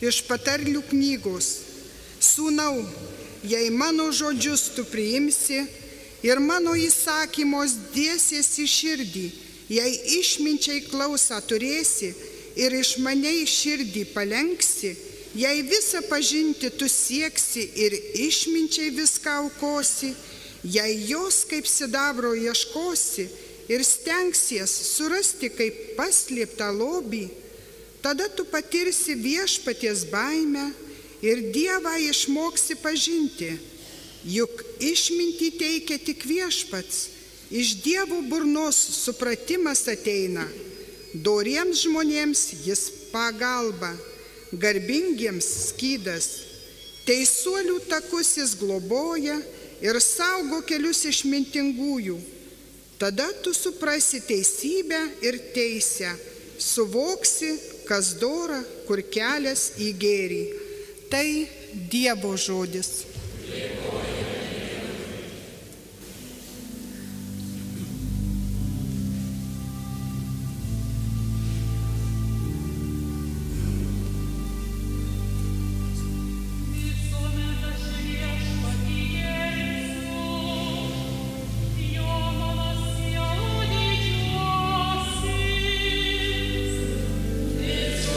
iš patarlių knygos. Sūnau, jei mano žodžius tu priimsi ir mano įsakymos dėsiesi širdį, jei išminčiai klausą turėsi ir išmaniai širdį palenksi, jei visą pažinti tu sieksi ir išminčiai viską aukosi, jei jos kaip sidabro ieškosi ir stengsies surasti kaip paslėptą lobį, tada tu patirsi viešpaties baimę ir Dievą išmoksi pažinti. Juk išmintį teikia tik viešpats, iš Dievo burnos supratimas ateina. Doriems žmonėms jis pagalba, garbingiems skydas. Teisuolių takus jis globoja ir saugo kelius išmintingųjų. Tada tu suprasi teisybę ir teisę, suvoksi, kas dora, kur kelias į gėrį. Tai Dievo žodis.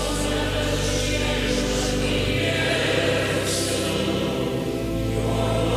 Oh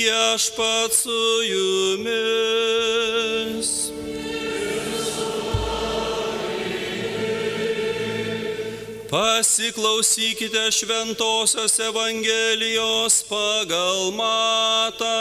Viešpats su jumis. Pasiklausykite Šventosios Evangelijos pagal Matą.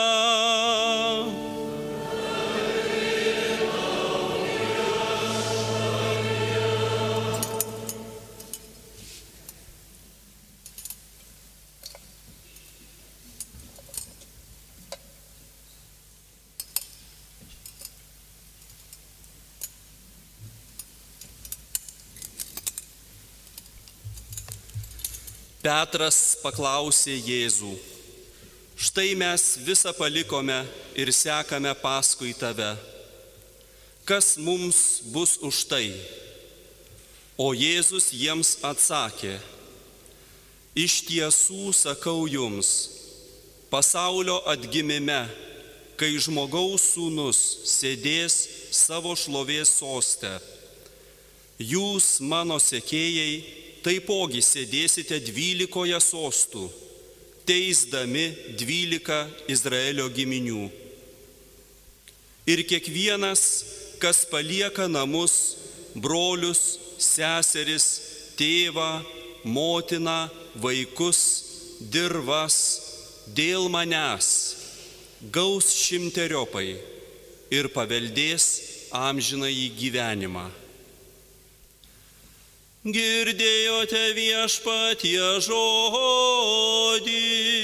Petras paklausė Jėzų: štai mes visą palikome ir sekame paskui tave. Kas mums bus už tai? O Jėzus jiems atsakė: iš tiesų sakau jums, pasaulio atgimime, kai žmogaus sūnus sėdės savo šlovės soste, jūs, mano sekėjai, taipogi sėdėsite 12 sostų, teisdami 12 Izraelio giminių. Ir kiekvienas, kas palieka namus, brolius, seseris, tėvą, motiną, vaikus, dirvas, dėl manęs, gaus 100-eriopai ir paveldės amžinąjį gyvenimą. Girdėjote Viešpatie žodį.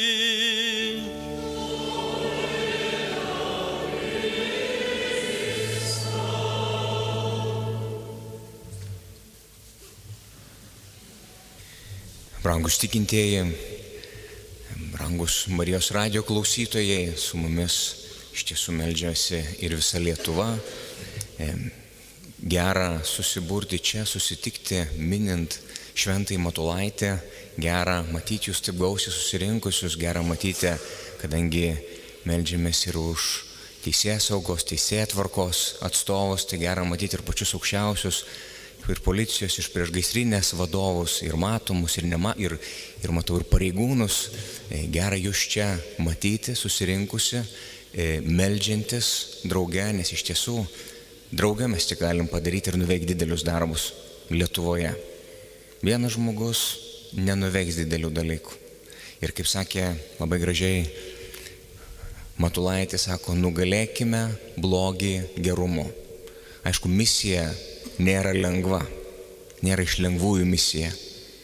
Brangus tikintieji, brangus Marijos radijo klausytojai, su mumis iš tiesų meldžiasi ir visa Lietuva. Gera susiburti čia, susitikti, minint Šventąjį Matulaitį. Gera matyti jūs taip gausiai susirinkusius, gera matyti, kadangi meldžiamės ir už teisėsaugos, teisėtvarkos atstovus, tai gera matyti ir pačius aukščiausius, ir policijos, iš priešgaisrinės vadovus, ir matomus, ir matau ir pareigūnus. Gera jūs čia matyti, susirinkusi, meldžiantis drauge, nes iš tiesų drauge mes tik galim padaryti ir nuveikti didelius darbus Lietuvoje. Vienas žmogus nenuveiks didelių dalykų. Ir kaip sakė labai gražiai Matulaitis, sako, nugalėkime blogį gerumu. Aišku, misija nėra lengva, nėra iš lengvųjų misija.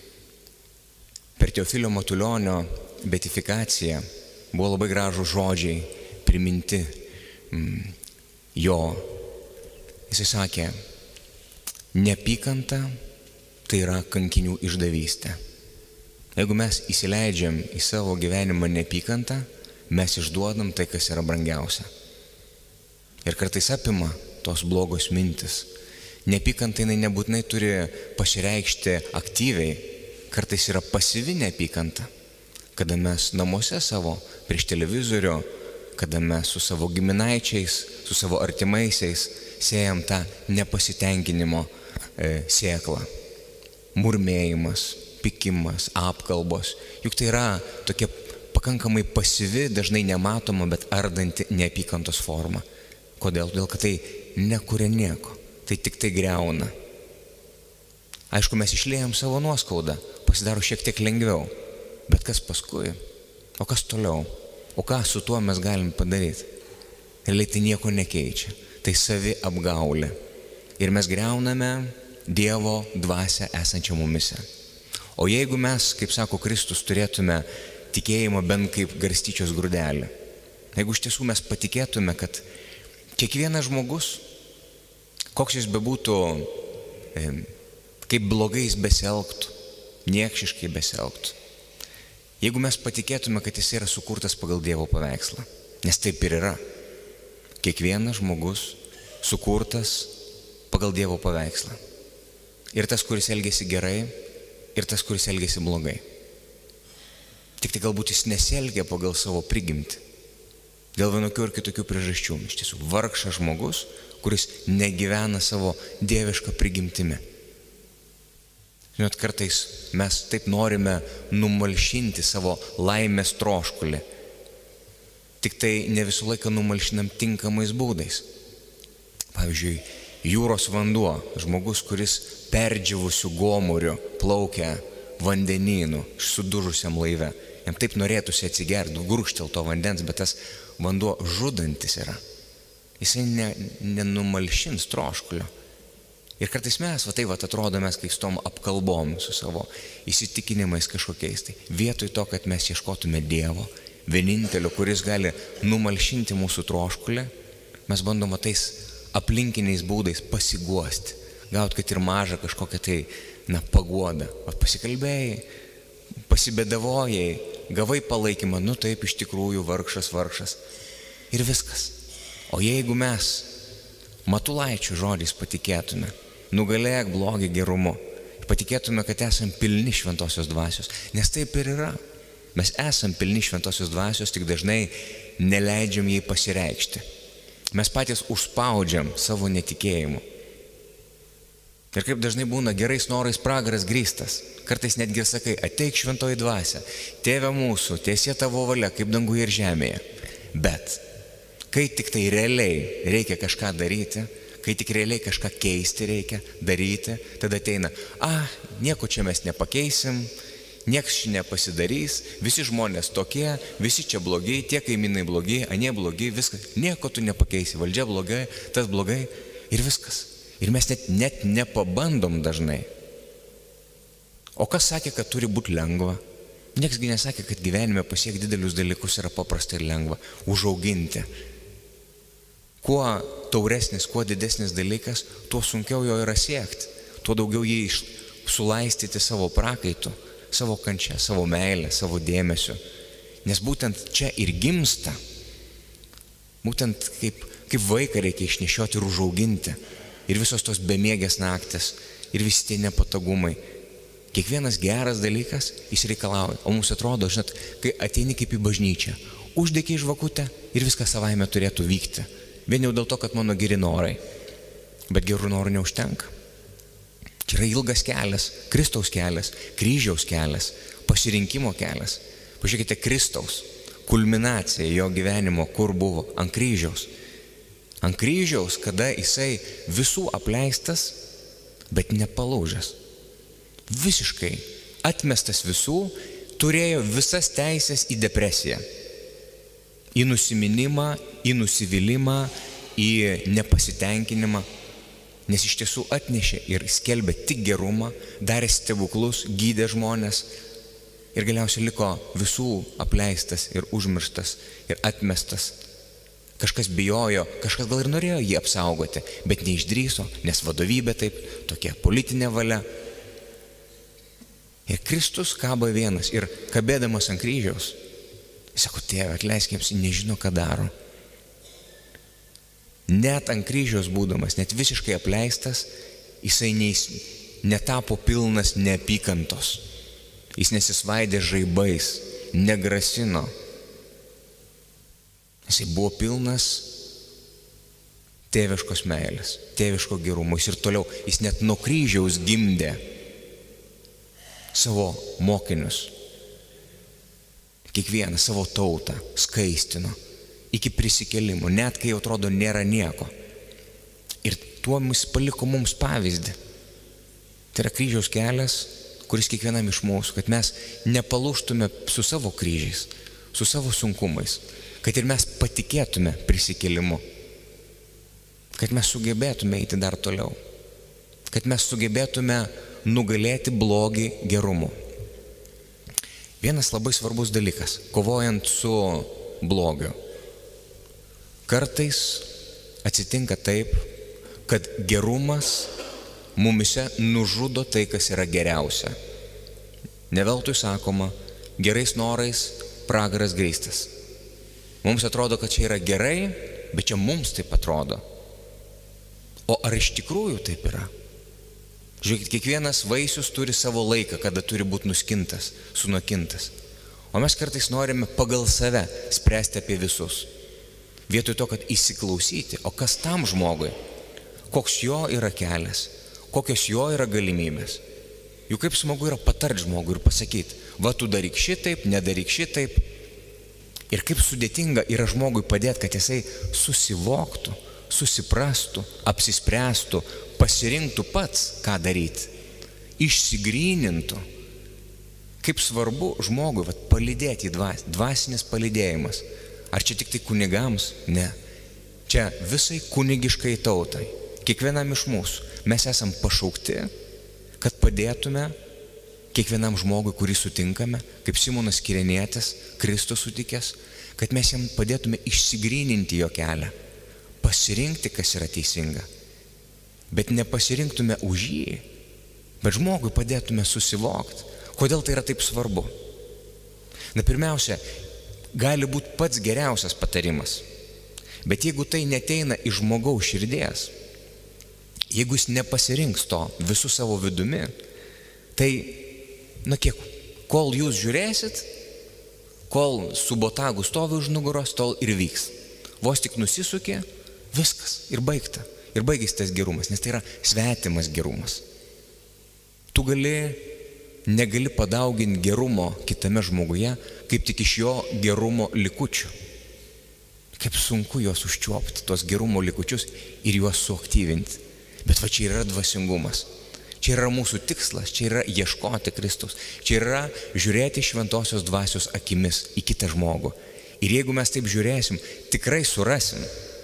Per Teofilio Matulionio beatifikaciją buvo labai gražūs žodžiai priminti jo. Jisai sakė, neapykanta tai yra kankinių išdavystė. Jeigu mes įsileidžiam į savo gyvenimą neapykantą, mes išduodam tai, kas yra brangiausia. Ir kartais apima tos blogos mintis. Neapykanta jinai nebūtinai turi pasireikšti aktyviai, kartais yra pasyvi neapykanta. Kada mes namuose savo prieš televizorių, kada mes su savo giminaičiais, su savo artimaisiais sėjam tą nepasitenkinimo sėklą. Murmėjimas, pykimas, apkalbos. Juk tai yra tokia pakankamai pasyvi, dažnai nematoma, bet ardanti neapykantos forma. Kodėl? Todėl, kad tai nekuria nieko. Tai tik tai griauna. Aišku, mes išliejam savo nuoskaudą, pasidaro šiek tiek lengviau. Bet kas paskui? O kas toliau? O ką su tuo mes galim padaryti? Realiai tai nieko nekeičia. Tai savi apgaulė. Ir mes griauname Dievo dvasią esančią mumise. O jeigu mes, kaip sako Kristus, turėtume tikėjimą bent kaip garstyčios grūdelį, jeigu iš tiesų mes patikėtume, kad kiekvienas žmogus, koks jis bebūtų, kaip blogai jis besielgtų, niekšiškai besielgtų, jeigu mes patikėtume, kad jis yra sukurtas pagal Dievo paveikslą, nes taip ir yra. Kiekvienas žmogus sukurtas pagal Dievo paveikslą. Ir tas, kuris elgėsi gerai, ir tas, kuris elgėsi blogai. Tik tai galbūt jis nesielgia pagal savo prigimtį. Dėl vienokių ir kitokių priežasčių. Iš tiesų, vargšas žmogus, kuris negyvena savo dievišką prigimtimi. Žinot, kartais mes taip norime numalšinti savo laimės troškulį. Tik tai ne visą laiką numalšinam tinkamais būdais. Pavyzdžiui, jūros vanduo, žmogus, kuris perdžiavusiu gomuriu plaukia vandenynu, sudužusiam laive. Jam taip norėtųsi atsigerti, gurkštel to vandens, bet tas vanduo žudantis yra. Jisai nenumalšins troškulio. Ir kartais mes, atrodome, kai stom apkalbom su savo įsitikinimais kažkokiais. Tai vietoj to, kad mes ieškotume Dievo, vienintelio, kuris gali numalšinti mūsų troškulį, mes bandom tais aplinkiniais būdais pasiguosti. Gaut, kad ir mažą kažkokią tai, paguodą. Pasikalbėjai, pasibėdavojai, gavai palaikymą, taip iš tikrųjų vargšas. Ir viskas. O jeigu mes Matulaičio žodžiais patikėtume, nugalėk blogį gerumu, patikėtume, kad esam pilni šventosios dvasios, nes taip ir yra. Mes esam pilni šventosios dvasios, tik dažnai neleidžiam jai pasireikšti. Mes patys užspaudžiam savo netikėjimu. Ir kaip dažnai būna, gerais norais pragaras grįstas. Kartais netgi sakai, ateik šventoji dvasia, Tėve mūsų, tiesie tavo valia, kaip danguje ir žemėje. Bet kai tik tai realiai reikia kažką daryti, kai tik realiai kažką keisti reikia daryti, tada ateina, nieko čia mes nepakeisim, nieks čia nepasidarys, visi žmonės tokie, visi čia blogi, tie kaimynai blogi, anie blogi, viskas, nieko tu nepakeisi, valdžia blogai, tas blogai ir viskas. Ir mes net nepabandom dažnai. O kas sakė, kad turi būti lengva? Nieksgi nesakė, kad gyvenime pasiekti didelius dalykus yra paprastai ir lengva. Užauginti. Kuo tauresnis, kuo didesnis dalykas, tuo sunkiau jo yra siekti. Tuo daugiau jį sulaistyti savo prakaitu, savo kančia, savo meilę, savo dėmesiu. Nes būtent čia ir gimsta. Būtent kaip vaiką reikia išnešioti ir užauginti. Ir visos tos bemiegės naktis, ir visi tie nepatogumai. Kiekvienas geras dalykas, jis reikalauja. O mums atrodo, žinot, kai ateini kaip į bažnyčią, uždegi žvakutę ir viskas savaime turėtų vykti. Vien jau dėl to, kad mano geri norai. Bet gerų norų neužtenka. Čia yra ilgas kelias, Kristaus kelias, kryžiaus kelias, pasirinkimo kelias. Pažiūrėkite, Kristaus kulminacija jo gyvenimo, kur buvo, ant kryžiaus. Ant kryžiaus, kada jisai visų apleistas, bet nepalaužęs. Visiškai atmestas visų, turėjo visas teisės į depresiją. Į nusiminimą, į nusivylimą, į nepasitenkinimą. Nes iš tiesų atnešė ir skelbė tik gerumą, darė stebuklus, gydė žmonės. Ir galiausiai liko visų apleistas ir užmirštas ir atmestas. Kažkas bijojo, kažkas gal ir norėjo jį apsaugoti, bet neišdrįso, nes vadovybė taip, tokia politinė valia. Ir Kristus kabo vienas ir kabėdamas ant kryžiaus, jis sako, Tėve, atleisk jiems, nežino, ką daro. Net ant kryžiaus būdamas, net visiškai apleistas, jisai netapo pilnas neapykantos. Jis nesisvaidė žaibais, negrasino. Jisai buvo pilnas tėviškos meilės, tėviško gerumo. Ir toliau, jis net nuo kryžiaus gimdė savo mokinius. Kiekvieną savo tautą skaistino iki prisikėlimo, net kai jau atrodo nėra nieko. Ir tuo jis paliko mums pavyzdį. Tai yra kryžiaus kelias, kuris kiekvienam iš mūsų, kad mes nepalūžtume su savo kryžiais, su savo sunkumais. Kad ir mes patikėtume prisikėlimu, kad mes sugebėtume eiti dar toliau, kad mes sugebėtume nugalėti blogį gerumu. Vienas labai svarbus dalykas, kovojant su blogiu. Kartais atsitinka taip, kad gerumas mumise nužudo tai, kas yra geriausia. Ne veltui sakoma, gerais norais pragaras grįstas. Mums atrodo, kad čia yra gerai, bet čia mums taip atrodo. O ar iš tikrųjų taip yra? Žiūrėkit, kiekvienas vaisius turi savo laiką, kada turi būti nuskintas, sunokintas. O mes kartais norime pagal save spręsti apie visus. Vietoj to, kad įsiklausyti, o kas tam žmogui, koks jo yra kelias, kokios jo yra galimybės. Juk kaip smagu yra patart žmogui ir pasakyti, va tu daryk šitaip, nedaryk šitaip. Ir kaip sudėtinga yra žmogui padėti, kad jisai susivoktų, susiprastų, apsispręstų, pasirinktų pats, ką daryti, išsigrynintų. Kaip svarbu žmogui palydėti į dvasinis palydėjimas. Ar čia tik tai kunigams? Ne. Čia visai kunigiškai tautai, kiekvienam iš mūsų mes esam pašaukti, kad padėtume kiekvienam žmogui, kurį sutinkame, kaip Simonas Kirenietis, Kristus sutikęs, kad mes jam padėtume išsigryninti jo kelią, pasirinkti, kas yra teisinga, bet nepasirinktume už jį, bet žmogui padėtume susivokti, kodėl tai yra taip svarbu. Na, pirmiausia, gali būti pats geriausias patarimas, bet jeigu tai neteina iš žmogaus širdies, jeigu jis nepasirinks to visų savo vidumi, tai, kol jūs žiūrėsit, kol su botagu stovi už nugaros, tol ir vyks. Vos tik nusisukė, viskas, ir baigta. Ir baigės tas gerumas, nes tai yra svetimas gerumas. Tu negali padauginti gerumo kitame žmoguje, kaip tik iš jo gerumo likučių. Kaip sunku juos užčiuopti, tos gerumo likučius ir juos suaktyvinti. Bet va čia yra dvasingumas. Čia yra mūsų tikslas, čia yra ieškoti Kristaus, čia yra žiūrėti šventosios dvasios akimis į kitą žmogų. Ir jeigu mes taip žiūrėsim, tikrai surasim,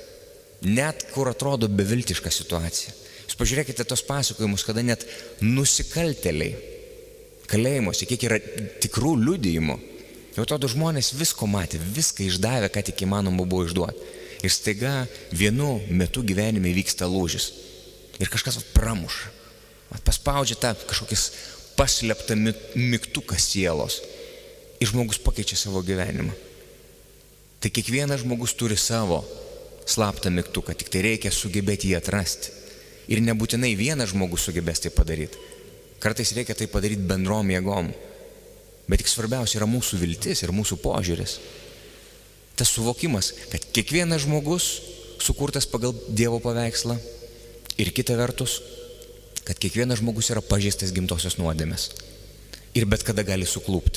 net kur atrodo beviltiška situacija. Jūs pažiūrėkite tos pasakojimus, kada net nusikaltėliai kalėjimuose, kiek yra tikrų liudijimų. Jau atrodo žmonės visko matė, viską išdavė, ką tik įmanoma buvo išduoti. Ir staiga vienu metu gyvenime vyksta lūžis. Ir kažkas pramuša. Paspaudžia tą kažkokis paslėptą mygtuką sielos ir žmogus pakeičia savo gyvenimą. Tai kiekvienas žmogus turi savo slaptą mygtuką, tik tai reikia sugebėti jį atrasti. Ir nebūtinai vienas žmogus sugebės tai padaryti. Kartais reikia tai padaryti bendrom jėgom. Bet tik svarbiausia yra mūsų viltis ir mūsų požiūris. Tas suvokimas, kad kiekvienas žmogus sukurtas pagal Dievo paveikslą ir kita vertus, kad kiekvienas žmogus yra pažeistas gimtosios nuodėmės ir bet kada gali suklūpti.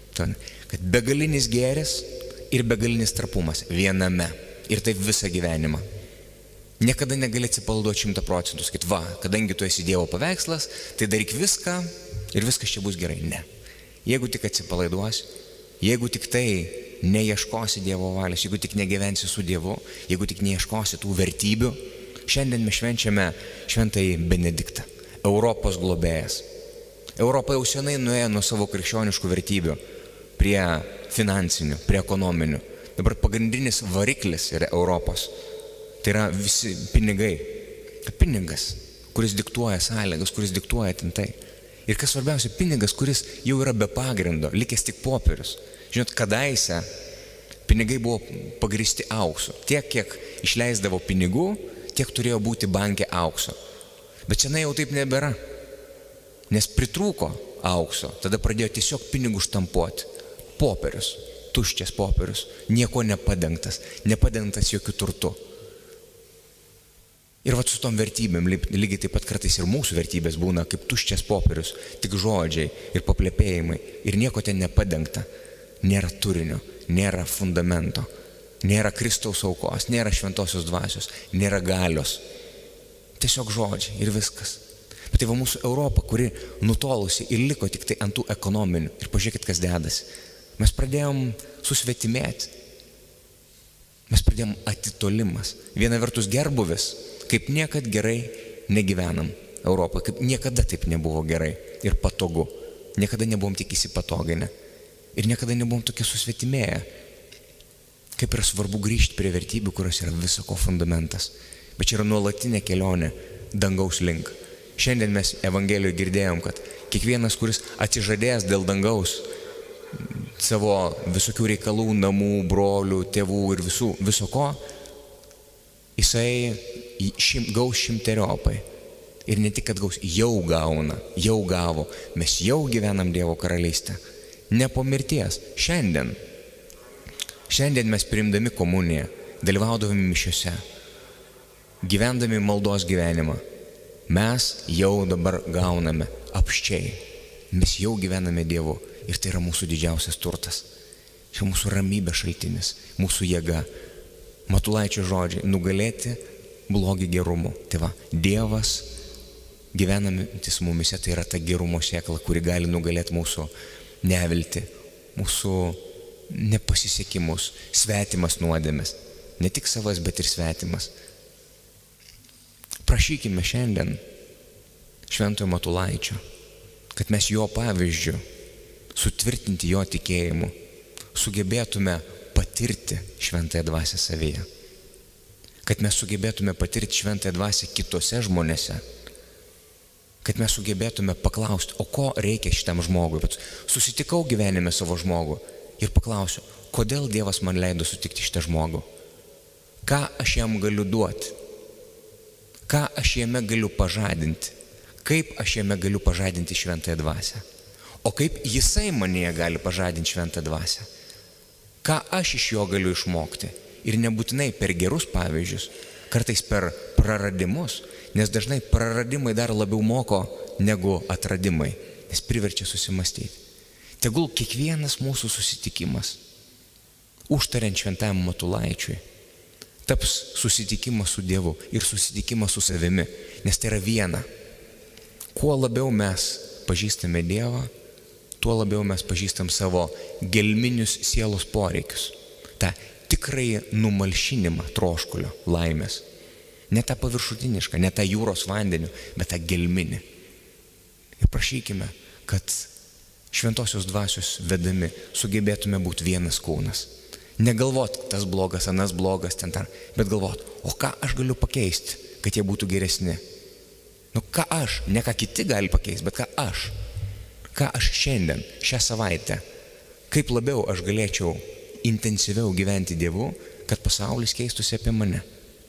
Kad begalinis gėris ir begalinis trapumas viename ir taip visą gyvenimą. Niekada negali atsipalaiduoti 100%, sakyt, kadangi tu esi Dievo paveikslas, tai daryk viską ir viskas čia bus gerai. Ne. Jeigu tik atsipalaiduosi, jeigu tik tai neieškosi Dievo valios, jeigu tik negyvensi su Dievu, jeigu tik neieškosi tų vertybių. Šiandien mes švenčiame šventąjį Benediktą, Europos globėjas. Europa jau senai nuėjo nuo savo krikščioniškų vertybių prie finansinių, prie ekonominių. Dabar pagrindinis variklis yra Europos. Tai yra visi pinigai. Pinigas, kuris diktuoja sąlygas, kuris diktuoja tintai. Ir kas svarbiausia, pinigas, kuris jau yra be pagrindo, likęs tik popierius. Žinot, kadaise pinigai buvo pagristi auksu. Tiek, kiek išleisdavo pinigų, tiek turėjo būti banke aukso. Bet senai jau taip nebėra. Nes pritrūko aukso. Tada pradėjo tiesiog pinigų štampuoti. Popierius, tuščias popierius, nieko nepadengtas jokių turtų. Ir su tom vertybėm, lygiai taip pat kartais ir mūsų vertybės būna kaip tuščias popierius, tik žodžiai ir paplepėjimai. Ir nieko ten nepadengta. Nėra turinio, nėra fundamento. Nėra Kristaus aukos, nėra šventosios dvasios, nėra galios. Tiesiog žodžiai ir viskas. Bet tai mūsų Europa, kuri nutolusi ir liko tik tai ant tų ekonominių. Ir pažiūrėkit, kas dedasi. Mes pradėjom susvetimėti. Mes pradėjom atitolimas. Viena vertus gerbuvis, kaip niekad gerai negyvenam Europoje, kaip niekada taip nebuvo gerai ir patogu. Niekada nebuvom tik įsipatoginę. Ir niekada nebuvom tokie susvetimėję. Kaip yra svarbu grįžti prie vertybių, kurios yra visako fundamentas. Bet čia yra nuolatinė kelionė dangaus link. Šiandien mes Evangelijoje girdėjom, kad kiekvienas, kuris atsižadėjęs dėl dangaus savo visokių reikalų, namų, brolių, tėvų ir viso ko, jisai gaus 100-eriopai. Ir ne tik, kad gaus, jau gauna, jau gavo. Mes jau gyvenam Dievo karalystę. Ne po mirties. Šiandien mes priimdami komuniją, dalyvaudami mišiose, gyvendami maldos gyvenimą, mes jau dabar gauname apsčiai. Mes jau gyvename Dievu ir tai yra mūsų didžiausias turtas. Čia mūsų ramybė šaltinis, mūsų jėga. Matulaičio žodžiai - nugalėti blogį gerumu. Tai va, Dievas gyvenantis mumise, tai yra ta gerumo sėkla, kuri gali nugalėti mūsų neviltį, mūsų nepasisekimus, svetimas nuodėmes. Ne tik savas, bet ir svetimas. Prašykime šiandien Šventojo Matulaičio, kad mes jo pavyzdžiu, sutvirtinti jo tikėjimu, sugebėtume patirti Šventąją Dvasią savyje. Kad mes sugebėtume patirti Šventąją Dvasią kitose žmonėse. Kad mes sugebėtume paklausti, o ko reikia šitam žmogui. Bet susitikau gyvenime savo žmogų ir paklausiu, kodėl Dievas man leido sutikti šitą žmogų. Ką aš jam galiu duoti? Ką aš jame galiu pažadinti? Kaip aš jame galiu pažadinti Šventąją Dvasią? O kaip jisai manyje gali pažadinti Šventąją Dvasią? Ką aš iš jo galiu išmokti? Ir nebūtinai per gerus pavyzdžius, kartais per praradimus, nes dažnai praradimai dar labiau moko negu atradimai, nes priverčia susimastyti. Tegul kiekvienas mūsų susitikimas, užtariant Šventajam Matulaičiui, taps susitikimas su Dievu ir susitikimas su savimi, nes tai yra viena. Kuo labiau mes pažįstame Dievą, tuo labiau mes pažįstam savo gelminius sielos poreikius. Ta tikrai numalšinimą troškulio, laimės. Ne tą paviršutinišką, ne tą jūros vandeniu, bet tą gelminį. Ir prašykime, kad Šventosios Dvasios vedami sugebėtume būti vienas kūnas. Negalvot, tas blogas, anas blogas, ten tar, bet galvot, o ką aš galiu pakeisti, kad jie būtų geresni. Nu ką aš, ne ką kiti gali pakeisti, bet ką aš šiandien, šią savaitę, kaip labiau aš galėčiau intensyviau gyventi Dievu, kad pasaulis keistųsi apie mane.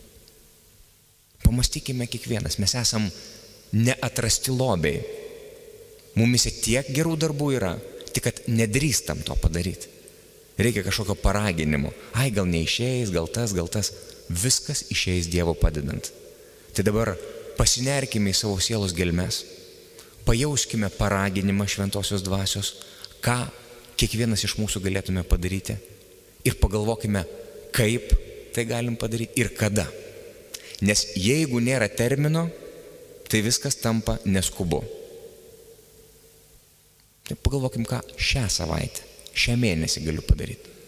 Pamastykime kiekvienas, mes esam neatrasti lobiai. Mumise tiek gerų darbų yra, tik kad nedrįstam to padaryti. Reikia kažkokio paraginimo. Ai, gal neišeis, gal tas. Viskas išeis Dievo padedant. Tai dabar pasinerkime į savo sielos gelmes, pajauskime paraginimą Šventosios Dvasios, ką kiekvienas iš mūsų galėtume padaryti ir pagalvokime, kaip tai galim padaryti ir kada. Nes jeigu nėra termino, tai viskas tampa neskubu. Tai pagalvokim, ką šią savaitę, šią mėnesį galiu padaryti.